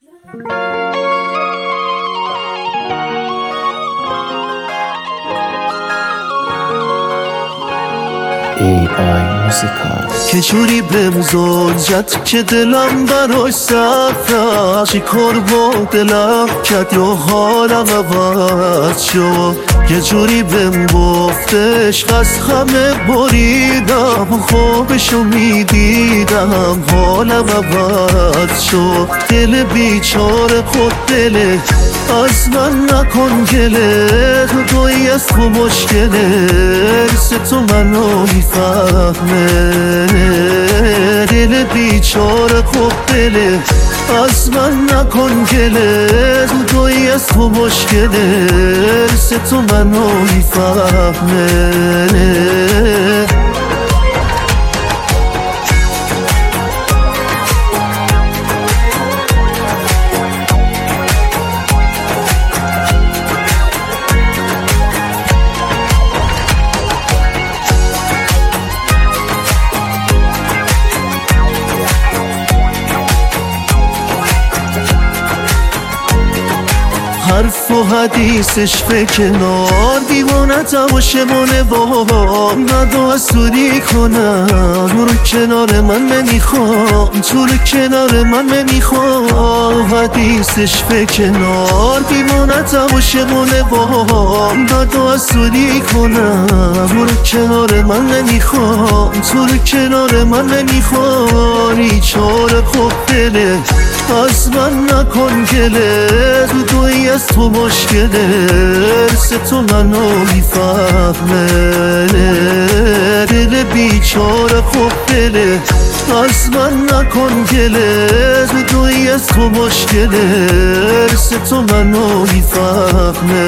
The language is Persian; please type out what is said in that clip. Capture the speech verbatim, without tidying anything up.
ای آی موزیکال که جوری بهم زوجت که دلم براش سخت چی کار با دلم کد یا حالم عوض شد یه جوری بهم گفتش از همه بریدم خوابشو میدیدم حالم عوض شد دل بیچاره خود دله از من نکن گله تو دوی از تو مشکله سه تو منو میفهمه دل بیچاره خوب دله از من نکن گله تو دوی از تو مشکله سه تو منو میفهمه حرف و حدیثش به کنار دیوانتم و شمانه بابا ندو از سوری کنم تو رو کنار من نمیخوام تو رو کنار من نمیخوام حدیثش به کنار دیوانتم و شمانه بابا ندو از سوری کنم تو رو کنار من نمیخوام تو رو کنار من نمیخوام بیچاره خوب دله از من نکن گله تو دوی از تو مشکله سه تو منو میفهمه دل بیچاره خوب دله از من نکن گله تو دوی از تو مشکله سه تو منو میفهمه